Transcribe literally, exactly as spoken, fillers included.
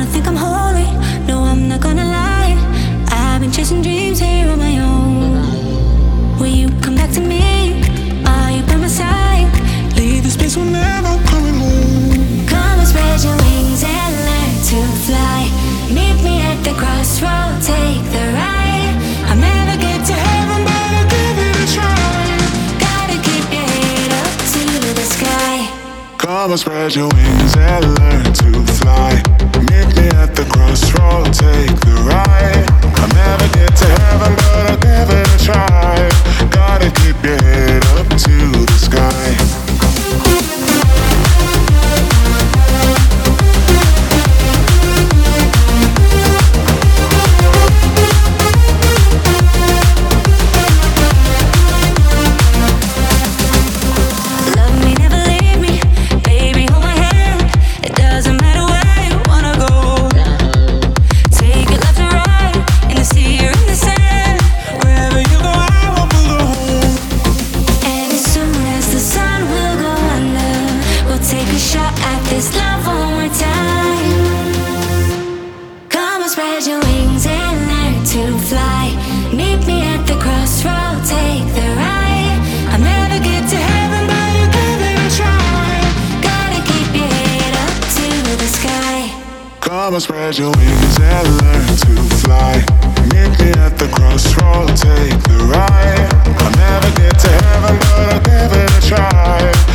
don't think I'm holy. No, I'm not gonna lie. I've been chasing dreams here on my own. Will you come back to me? Are you by my side? Leave this place, we're never coming home. Come and spread your wings and learn to fly. Meet me at the crossroad, take the ride. I'll never get to heaven, but I'll give it a try. Gotta keep your head up to the sky. Come and spread your wings and learn to fly. Meet me at the crossroad, take the ride. I'll never get to heaven, but I'll give it a try. Gotta keep your head up to the sky. Spread your wings and learn to fly. Meet me at the crossroad, take the ride. I'll never get to heaven, but I'll give it a try. Gotta keep your head up to the sky. Come and spread your wings and learn to fly. Meet me at the crossroad, take the ride. I'll never get to heaven, but I'll give it a try.